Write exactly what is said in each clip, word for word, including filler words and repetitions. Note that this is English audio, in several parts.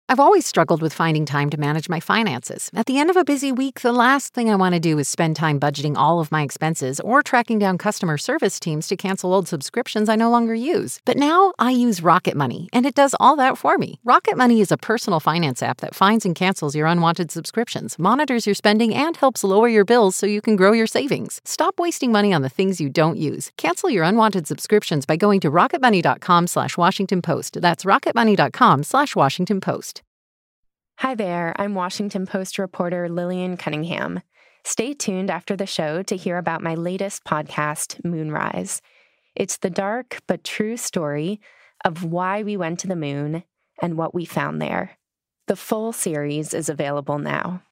I've always struggled with finding time to manage my finances. At the end of a busy week, the last thing I want to do is spend time budgeting all of my expenses or tracking down customer service teams to cancel old subscriptions I no longer use. But now I use Rocket Money, and it does all that for me. Rocket Money is a personal finance app that finds and cancels your unwanted subscriptions, monitors your spending, and helps lower your bills so you can grow your savings. Stop wasting money on the things you don't use. Cancel your unwanted subscriptions by going to rocketmoney.com slash Washington Post. That's rocketmoney.com slash Washington Post. Hi there, I'm Washington Post reporter Lillian Cunningham. Stay tuned after the show to hear about my latest podcast, Moonrise. It's the dark but true story of why we went to the moon and what we found there. The full series is available now.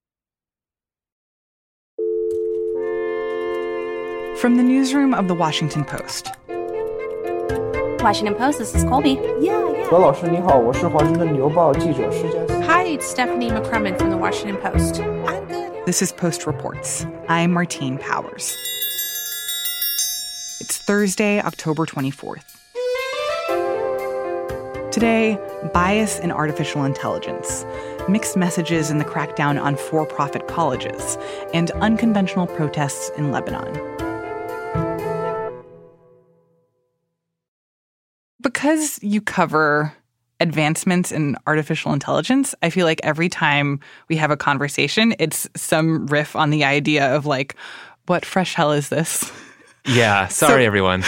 From the newsroom of The Washington Post. Washington Post, this is Colby. Yeah, yeah. 何老师你好，我是华盛顿邮报记者施佳。 Hi, it's Stephanie McCrumman from The Washington Post. I'm good. This is Post Reports. I'm Martine Powers. It's Thursday, October twenty-fourth. Today, bias in artificial intelligence, mixed messages in the crackdown on for-profit colleges, and unconventional protests in Lebanon. Because you cover advancements in artificial intelligence, I feel like every time we have a conversation, it's some riff on the idea of like, what fresh hell is this? Yeah, sorry, so, everyone.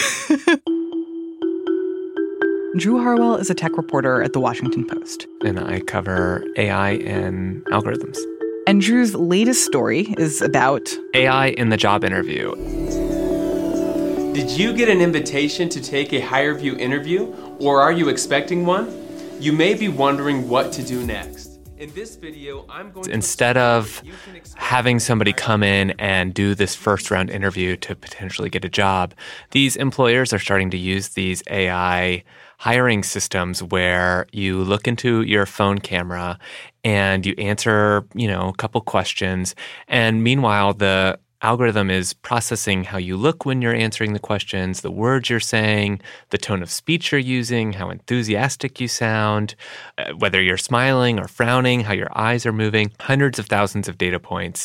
Drew Harwell is a tech reporter at The Washington Post. And I cover A I and algorithms. And Drew's latest story is about A I in the job interview. Did you get an invitation to take a HireVue interview, or are you expecting one? You may be wondering what to do next. In this video, I'm going to Instead of having somebody come in and do this first round interview to potentially get a job, these employers are starting to use these A I hiring systems where you look into your phone camera and you answer, you know, a couple questions. And meanwhile, the algorithm is processing how you look when you're answering the questions, the words you're saying, the tone of speech you're using, how enthusiastic you sound, uh, whether you're smiling or frowning, how your eyes are moving, hundreds of thousands of data points.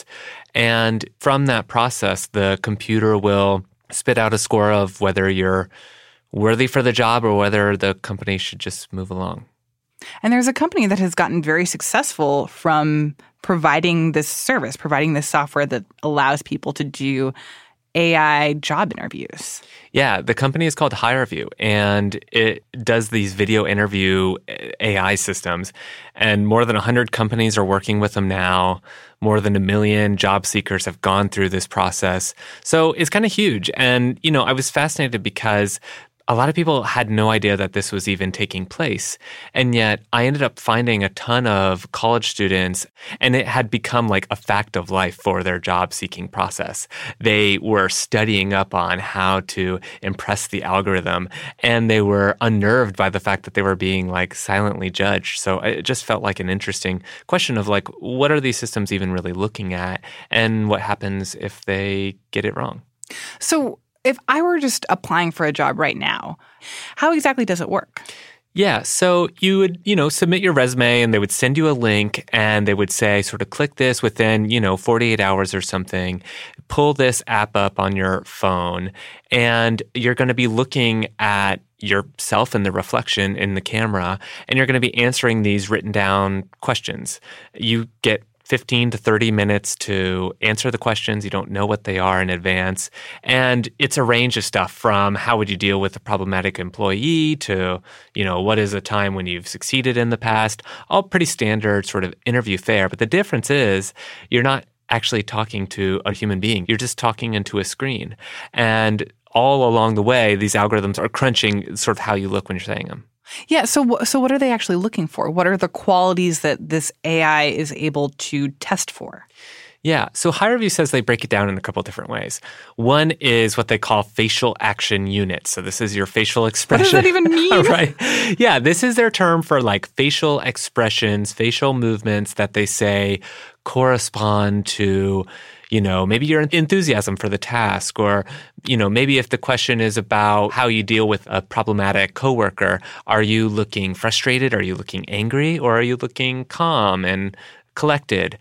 And from that process, the computer will spit out a score of whether you're worthy for the job or whether the company should just move along. And there's a company that has gotten very successful from providing this service, providing this software that allows people to do A I job interviews. Yeah, the company is called HireVue, and it does these video interview A I systems. And more than one hundred companies are working with them now. More than a million job seekers have gone through this process. So it's kind of huge. And, you know, I was fascinated because a lot of people had no idea that this was even taking place. And yet I ended up finding a ton of college students, and it had become like a fact of life for their job seeking process. They were studying up on how to impress the algorithm, and they were unnerved by the fact that they were being like silently judged. So it just felt like an interesting question of like, what are these systems even really looking at, and what happens if they get it wrong? So if I were just applying for a job right now, how exactly does it work? Yeah, so you would, you know, submit your resume and they would send you a link and they would say sort of click this within, you know, forty-eight hours or something, pull this app up on your phone, and you're going to be looking at yourself in the reflection in the camera, and you're going to be answering these written down questions. You get fifteen to thirty minutes to answer the questions. You don't know what they are in advance. And it's a range of stuff from how would you deal with a problematic employee to, you know, what is a time when you've succeeded in the past. All pretty standard sort of interview fare. But the difference is you're not actually talking to a human being. You're just talking into a screen. And all along the way, these algorithms are crunching sort of how you look when you're saying them. Yeah, so so what are they actually looking for? What are the qualities that this A I is able to test for? Yeah, so HireVue says they break it down in a couple different ways. One is what they call facial action units. So this is your facial expression. What does that even mean? Right. Yeah, this is their term for like facial expressions, facial movements that they say correspond to you know, maybe your enthusiasm for the task, or, you know, maybe if the question is about how you deal with a problematic coworker, are you looking frustrated? Are you looking angry? Or are you looking calm and collected?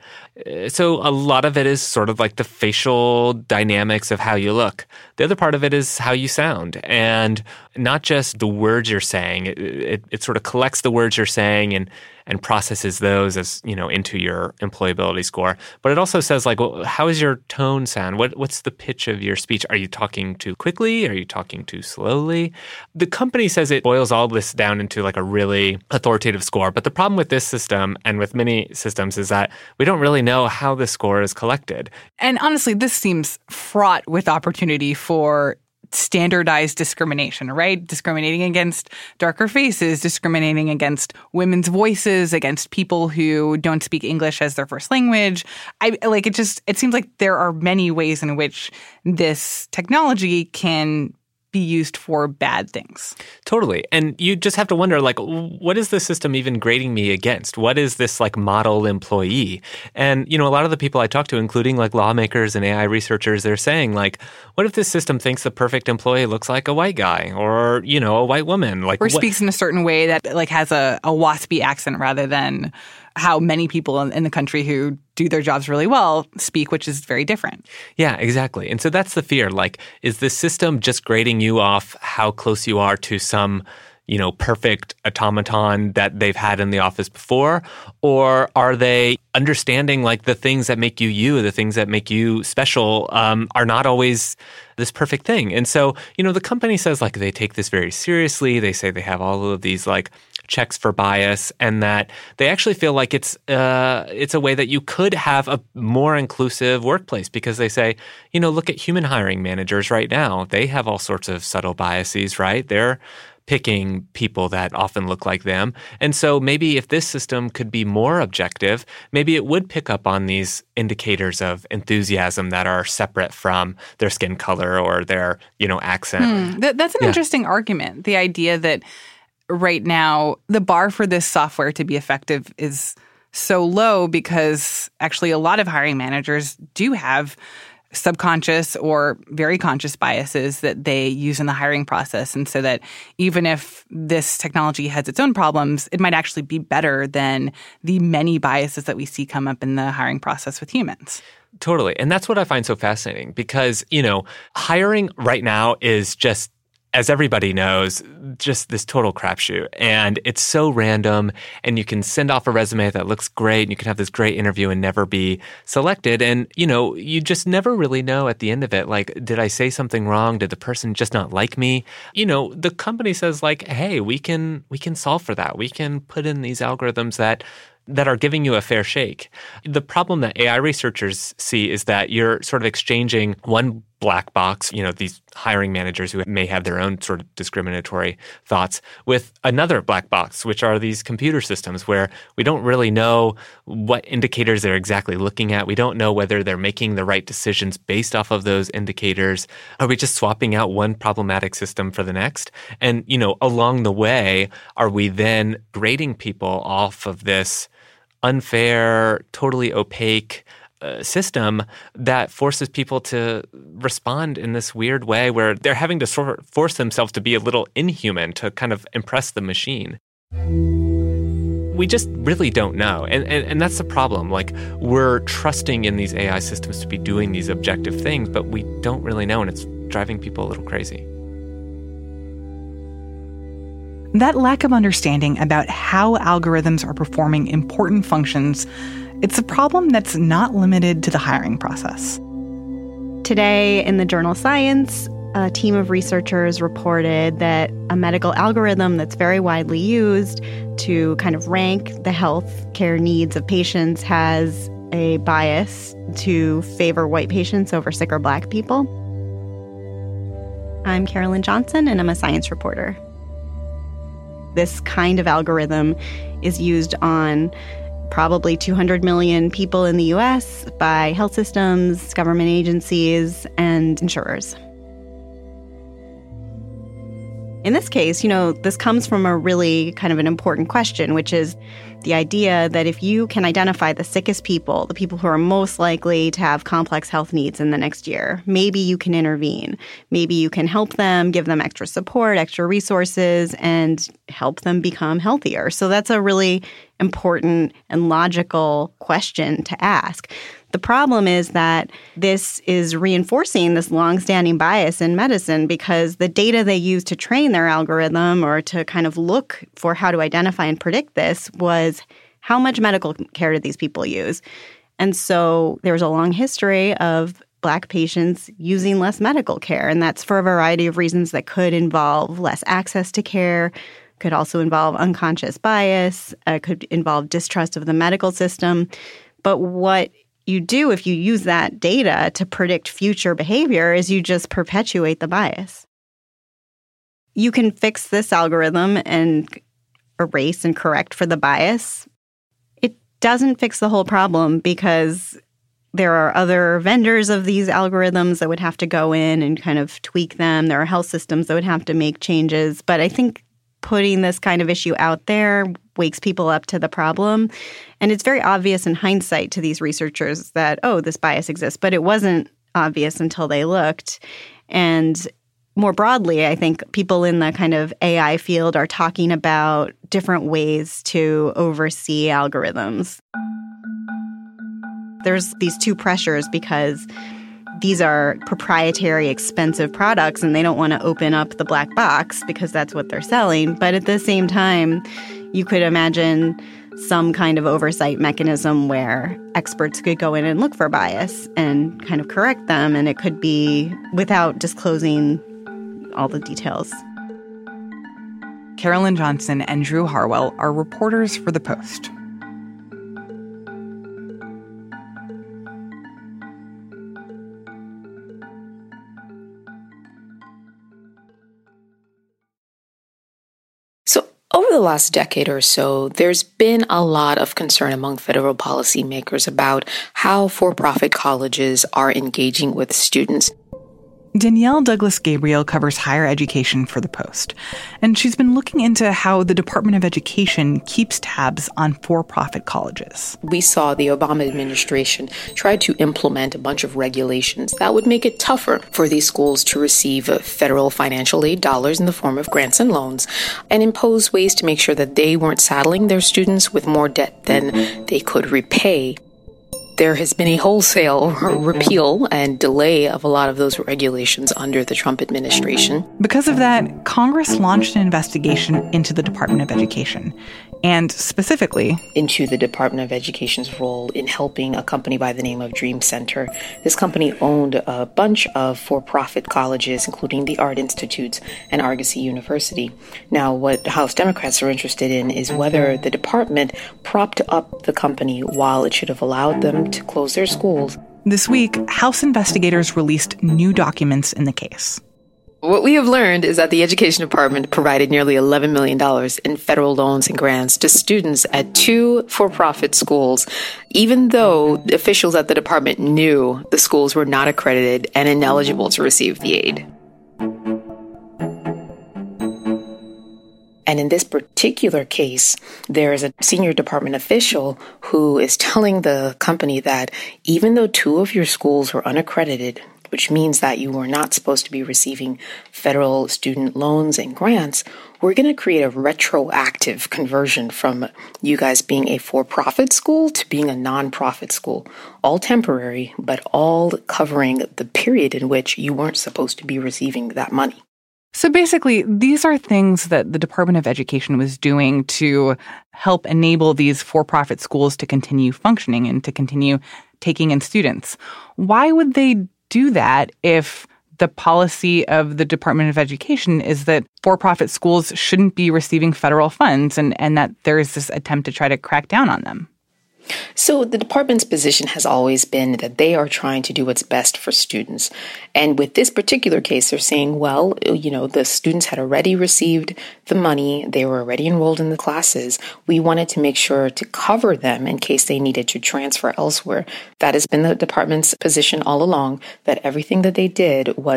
So a lot of it is sort of like the facial dynamics of how you look. The other part of it is how you sound, and not just the words you're saying. It, it, it sort of collects the words you're saying and and processes those as, you know, into your employability score. But it also says, like, well, how is your tone sound? What what's the pitch of your speech? Are you talking too quickly? Are you talking too slowly? The company says it boils all this down into like a really authoritative score. But the problem with this system and with many systems is that we don't really know how the score is collected. And honestly, this seems fraught with opportunity for standardized discrimination, right? Discriminating against darker faces, discriminating against women's voices, against people who don't speak English as their first language. I like it just it seems like there are many ways in which this technology can be used for bad things. Totally. And you just have to wonder, like, what is the system even grading me against? What is this, like, model employee? And, you know, a lot of the people I talk to, including, like, lawmakers and A I researchers, they're saying, like, what if this system thinks the perfect employee looks like a white guy or, you know, a white woman? Like, or what- speaks in a certain way that, like, has a, a waspy accent rather than how many people in, in the country who do their jobs really well speak, which is very different. Yeah, exactly. And so that's the fear. Like, is this system just grading you off how close you are to some, you know, perfect automaton that they've had in the office before? Or are they understanding, like, the things that make you you, the things that make you special um, are not always this perfect thing? And so, you know, the company says, like, they take this very seriously. They say they have all of these, like, checks for bias, and that they actually feel like it's uh, it's a way that you could have a more inclusive workplace, because they say, you know, look at human hiring managers right now. They have all sorts of subtle biases, right? They're picking people that often look like them. And so maybe if this system could be more objective, maybe it would pick up on these indicators of enthusiasm that are separate from their skin color or their, you know, accent. Hmm. That, that's an Yeah. interesting argument. The idea that right now, the bar for this software to be effective is so low because actually a lot of hiring managers do have subconscious or very conscious biases that they use in the hiring process. And so that even if this technology has its own problems, it might actually be better than the many biases that we see come up in the hiring process with humans. Totally. And that's what I find so fascinating because, you know, hiring right now is just, as everybody knows, just this total crapshoot. And it's so random, and you can send off a resume that looks great, and you can have this great interview and never be selected. And, you know, you just never really know at the end of it, like, did I say something wrong? Did the person just not like me? You know, the company says, like, hey, we can we can solve for that. We can put in these algorithms that that are giving you a fair shake. The problem that A I researchers see is that you're sort of exchanging one black box, you know, these hiring managers who may have their own sort of discriminatory thoughts, with another black box, which are these computer systems where we don't really know what indicators they're exactly looking at. We don't know whether they're making the right decisions based off of those indicators. Are we just swapping out one problematic system for the next? And, you know, along the way, are we then grading people off of this unfair, totally opaque uh, system that forces people to respond in this weird way where they're having to sort of force themselves to be a little inhuman to kind of impress the machine? We just really don't know. And, and and that's the problem. Like, we're trusting in these A I systems to be doing these objective things, but we don't really know, and it's driving people a little crazy. That lack of understanding about how algorithms are performing important functions, it's a problem that's not limited to the hiring process. Today in the journal Science, a team of researchers reported that a medical algorithm that's very widely used to kind of rank the health care needs of patients has a bias to favor white patients over sicker Black people. I'm Carolyn Johnson, and I'm a science reporter. This kind of algorithm is used on probably two hundred million people in the U S by health systems, government agencies, and insurers. In this case, you know, this comes from a really kind of an important question, which is the idea that if you can identify the sickest people, the people who are most likely to have complex health needs in the next year, maybe you can intervene. Maybe you can help them, give them extra support, extra resources, and help them become healthier. So that's a really important and logical question to ask. The problem is that this is reinforcing this longstanding bias in medicine because the data they used to train their algorithm or to kind of look for how to identify and predict this was how much medical care did these people use. And so there's a long history of Black patients using less medical care, and that's for a variety of reasons that could involve less access to care, could also involve unconscious bias, uh, could involve distrust of the medical system. But what you do if you use that data to predict future behavior is you just perpetuate the bias. You can fix this algorithm and erase and correct for the bias. It doesn't fix the whole problem because there are other vendors of these algorithms that would have to go in and kind of tweak them. There are health systems that would have to make changes. But I think putting this kind of issue out there wakes people up to the problem. And it's very obvious in hindsight to these researchers that, oh, this bias exists. But it wasn't obvious until they looked. And more broadly, I think people in the kind of A I field are talking about different ways to oversee algorithms. There's these two pressures because these are proprietary, expensive products, and they don't want to open up the black box because that's what they're selling. But at the same time, you could imagine some kind of oversight mechanism where experts could go in and look for bias and kind of correct them, and it could be without disclosing all the details. Carolyn Johnson and Drew Harwell are reporters for The Post. Over the last decade or so, there's been a lot of concern among federal policymakers about how for-profit colleges are engaging with students. Danielle Douglas-Gabriel covers higher education for The Post, and she's been looking into how the Department of Education keeps tabs on for-profit colleges. We saw the Obama administration try to implement a bunch of regulations that would make it tougher for these schools to receive federal financial aid dollars in the form of grants and loans, and impose ways to make sure that they weren't saddling their students with more debt than they could repay. There has been a wholesale repeal and delay of a lot of those regulations under the Trump administration. Because of that, Congress launched an investigation into the Department of Education, and specifically into the Department of Education's role in helping a company by the name of Dream Center. This company owned a bunch of for-profit colleges, including the Art Institutes and Argosy University. Now, what House Democrats are interested in is whether the department propped up the company while it should have allowed them to close their schools. This week, House investigators released new documents in the case. What we have learned is that the Education Department provided nearly eleven million dollars in federal loans and grants to students at two for-profit schools, even though officials at the department knew the schools were not accredited and ineligible to receive the aid. And in this particular case, there is a senior department official who is telling the company that even though two of your schools were unaccredited, which means that you were not supposed to be receiving federal student loans and grants, we're going to create a retroactive conversion from you guys being a for-profit school to being a non-profit school. All temporary, but all covering the period in which you weren't supposed to be receiving that money. So basically, these are things that the Department of Education was doing to help enable these for-profit schools to continue functioning and to continue taking in students. Why would they do that if the policy of the Department of Education is that for-profit schools shouldn't be receiving federal funds and, and that there is this attempt to try to crack down on them? So the department's position has always been that they are trying to do what's best for students. And with this particular case, they're saying, well, you know, the students had already received the money. They were already enrolled in the classes. We wanted to make sure to cover them in case they needed to transfer elsewhere. That has been the department's position all along, that everything that they did was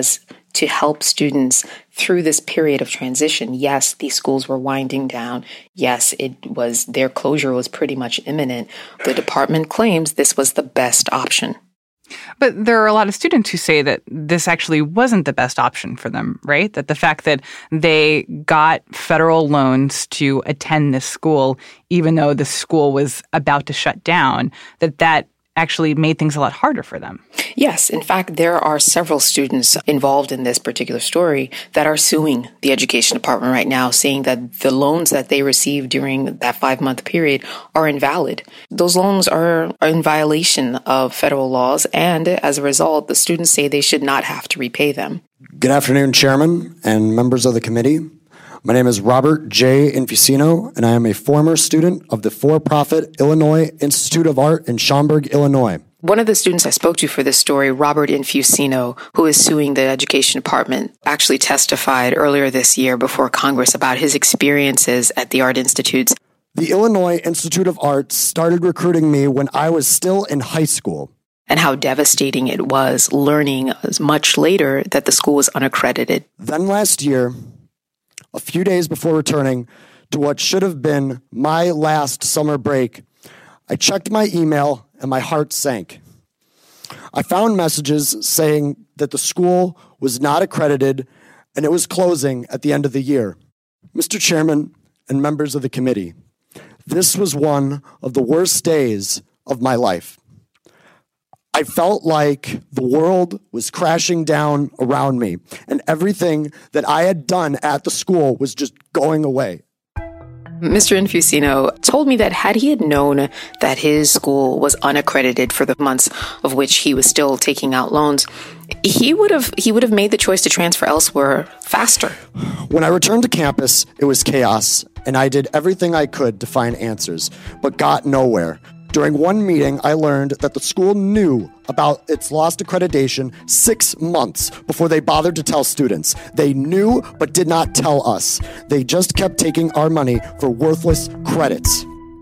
to help students through this period of transition. Yes, these schools were winding down. Yes, it was their closure was pretty much imminent. The department claims this was the best option. But there are a lot of students who say that this actually wasn't the best option for them, right? That the fact that they got federal loans to attend this school, even though the school was about to shut down, that that actually made things a lot harder for them. Yes. In fact, there are several students involved in this particular story that are suing the education department right now, saying that the loans that they received during that five-month period are invalid. Those loans are in violation of federal laws, and as a result, the students say they should not have to repay them. Good afternoon, Chairman and members of the committee. My name is Robert J. Infusino, and I am a former student of the for-profit Illinois Institute of Art in Schaumburg, Illinois. One of the students I spoke to for this story, Robert Infusino, who is suing the education department, actually testified earlier this year before Congress about his experiences at the Art Institutes. The Illinois Institute of Art started recruiting me when I was still in high school. And how devastating it was learning much later that the school was unaccredited. Then last year, a few days before returning to what should have been my last summer break, I checked my email and my heart sank. I found messages saying that the school was not accredited and it was closing at the end of the year. Mister Chairman and members of the committee, this was one of the worst days of my life. I felt like the world was crashing down around me, and everything that I had done at the school was just going away. Mister Infusino told me that had he had known that his school was unaccredited for the months of which he was still taking out loans, he would have he would have made the choice to transfer elsewhere faster. When I returned to campus, it was chaos, and I did everything I could to find answers, but got nowhere. During one meeting, I learned that the school knew about its lost accreditation six months before they bothered to tell students. They knew but did not tell us. They just kept taking our money for worthless credits.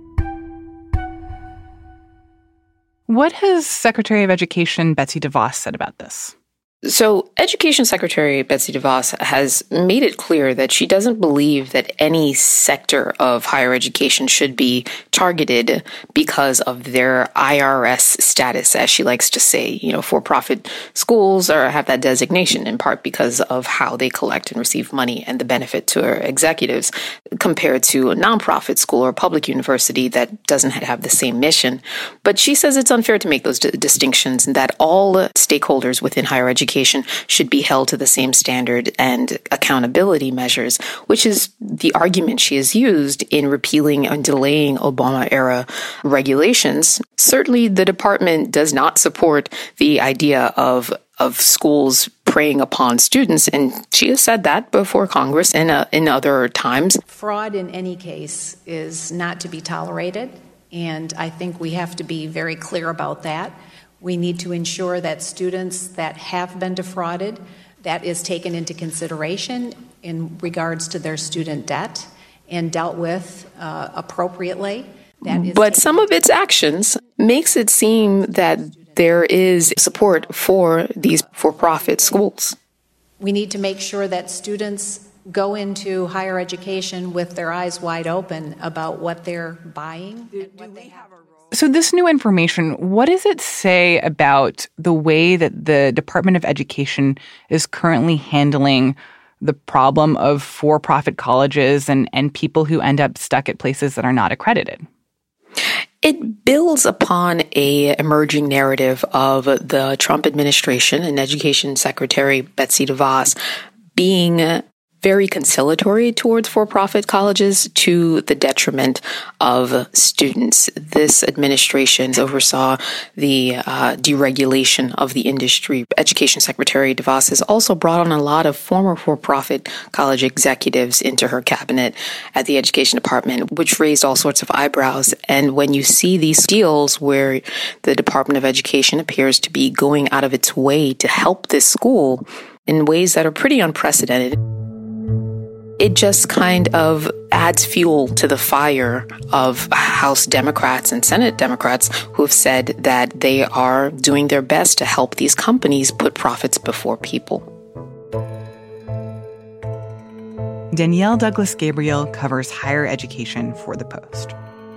What has Secretary of Education Betsy DeVos said about this? So Education Secretary Betsy DeVos has made it clear that she doesn't believe that any sector of higher education should be targeted because of their I R S status, as she likes to say. You know, for-profit schools are, have that designation in part because of how they collect and receive money and the benefit to our executives, compared to a nonprofit school or public university that doesn't have the same mission. But she says it's unfair to make those d- distinctions and that all stakeholders within higher education should be held to the same standard and accountability measures, which is the argument she has used in repealing and delaying Obama-era regulations. Certainly, the department does not support the idea of of schools preying upon students, and she has said that before Congress and uh, in other times. Fraud in any case is not to be tolerated, and I think we have to be very clear about that. We need to ensure that students that have been defrauded, that is taken into consideration in regards to their student debt and dealt with uh, appropriately. That is but some of its actions makes it seem that there is support for these for-profit schools. We need to make sure that students go into higher education with their eyes wide open about what they're buying. And what they have. So this new information, what does it say about the way that the Department of Education is currently handling the problem of for-profit colleges and, and people who end up stuck at places that are not accredited? It builds upon a emerging narrative of the Trump administration and Education Secretary Betsy DeVos being very conciliatory towards for-profit colleges to the detriment of students. This administration oversaw the uh, deregulation of the industry. Education Secretary DeVos has also brought on a lot of former for-profit college executives into her cabinet at the Education Department, which raised all sorts of eyebrows. And when you see these deals where the Department of Education appears to be going out of its way to help this school in ways that are pretty unprecedented, it just kind of adds fuel to the fire of House Democrats and Senate Democrats who have said that they are doing their best to help these companies put profits before people. Danielle Douglas-Gabriel covers higher education for The Post.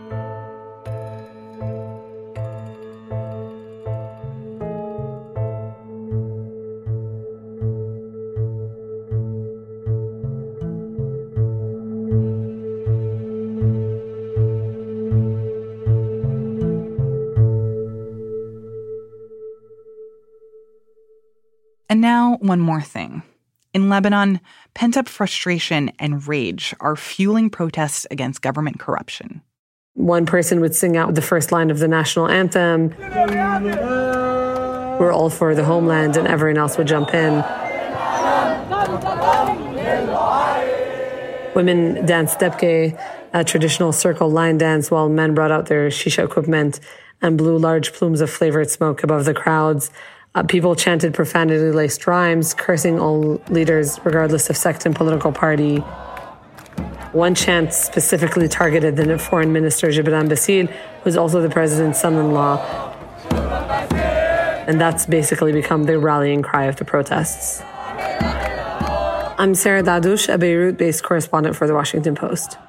And now, one more thing. In Lebanon, pent-up frustration and rage are fueling protests against government corruption. One person would sing out the first line of the national anthem. We're all for the homeland, and everyone else would jump in. Women danced debke, a traditional circle line dance, while men brought out their shisha equipment and blew large plumes of flavored smoke above the crowds. Uh, people chanted profanity-laced rhymes, cursing all leaders regardless of sect and political party. One chant specifically targeted the foreign minister, Gibran Bassil, who's also the president's son-in-law. And that's basically become the rallying cry of the protests. I'm Sarah Dadush, a Beirut-based correspondent for The Washington Post.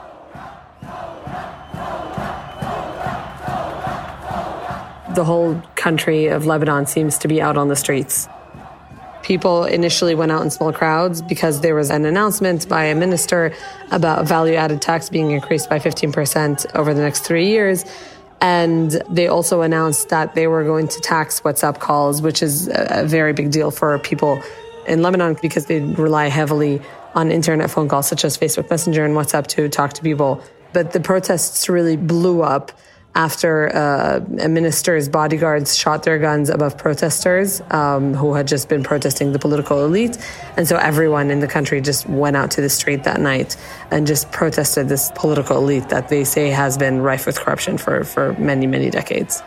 The whole country of Lebanon seems to be out on the streets. People initially went out in small crowds because there was an announcement by a minister about value-added tax being increased by fifteen percent over the next three years. And they also announced that they were going to tax WhatsApp calls, which is a very big deal for people in Lebanon because they rely heavily on internet phone calls such as Facebook Messenger and WhatsApp to talk to people. But the protests really blew up after uh, a minister's bodyguards shot their guns above protesters um, who had just been protesting the political elite. And so everyone in the country just went out to the street that night and just protested this political elite that they say has been rife with corruption for, for many, many decades.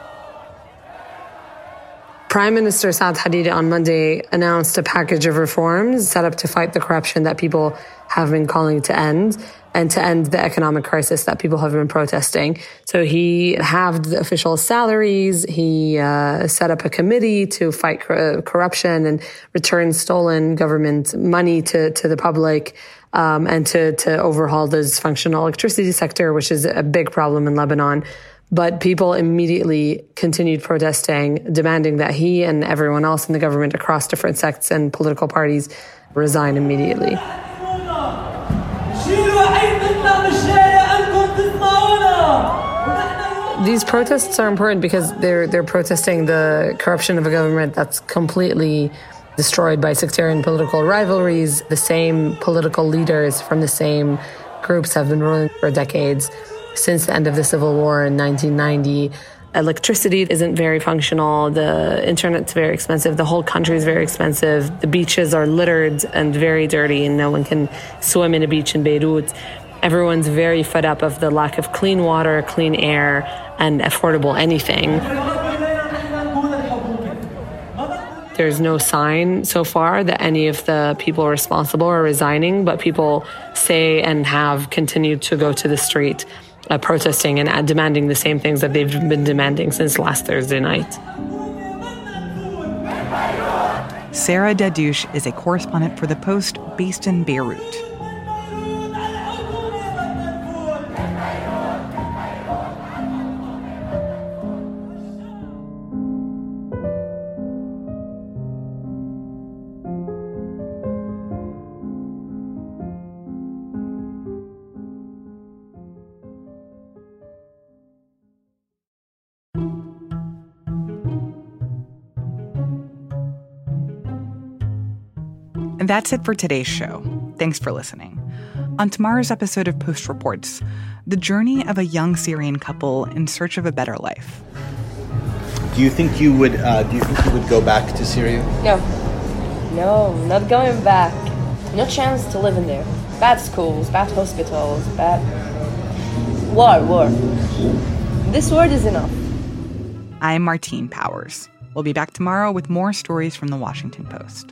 Prime Minister Saad Hariri on Monday announced a package of reforms set up to fight the corruption that people have been calling to end and to end the economic crisis that people have been protesting. So he halved the official salaries. He uh, set up a committee to fight cor- corruption and return stolen government money to, to the public, um, and to, to overhaul the dysfunctional electricity sector, which is a big problem in Lebanon. But people immediately continued protesting, demanding that he and everyone else in the government across different sects and political parties resign immediately. These protests are important because they're they're protesting the corruption of a government that's completely destroyed by sectarian political rivalries. The same political leaders from the same groups have been ruling for decades. Since the end of the Civil War in nineteen ninety, electricity isn't very functional. The internet's very expensive. The whole country is very expensive. The beaches are littered and very dirty, and no one can swim in a beach in Beirut. Everyone's very fed up of the lack of clean water, clean air, and affordable anything. There's no sign so far that any of the people responsible are resigning, but people say and have continued to go to the street uh, protesting and uh, demanding the same things that they've been demanding since last Thursday night. Sarah Dadush is a correspondent for The Post based in Beirut. And that's it for today's show. Thanks for listening. On tomorrow's episode of Post Reports, the journey of a young Syrian couple in search of a better life. Do you think you would? Uh, do you think you would go back to Syria? No, no, not going back. No chance to live in there. Bad schools, bad hospitals, bad war, war. This word is enough. I'm Martine Powers. We'll be back tomorrow with more stories from The Washington Post.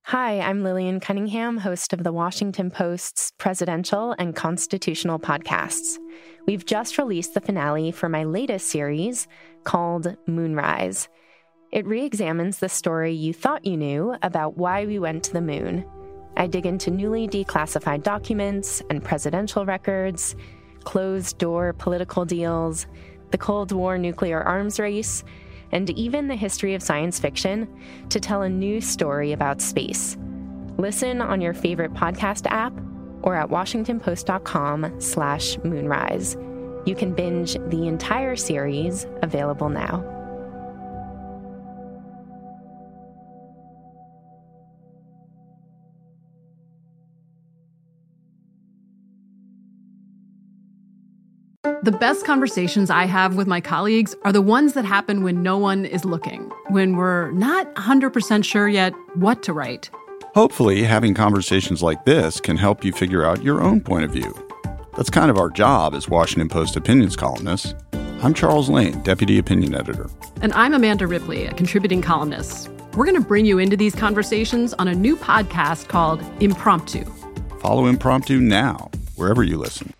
Hi, I'm Lillian Cunningham, host of the Washington Post's presidential and constitutional podcasts. We've just released the finale for my latest series called Moonrise. It re-examines the story you thought you knew about why we went to the moon. I dig into newly declassified documents and presidential records, closed-door political deals, the Cold War nuclear arms race, and even the history of science fiction to tell a new story about space. Listen on your favorite podcast app or at washingtonpost.com slash moonrise. You can binge the entire series, available now. The best conversations I have with my colleagues are the ones that happen when no one is looking, when we're not one hundred percent sure yet what to write. Hopefully, having conversations like this can help you figure out your own point of view. That's kind of our job as Washington Post opinions columnists. I'm Charles Lane, Deputy Opinion Editor. And I'm Amanda Ripley, a contributing columnist. We're going to bring you into these conversations on a new podcast called Impromptu. Follow Impromptu now, wherever you listen.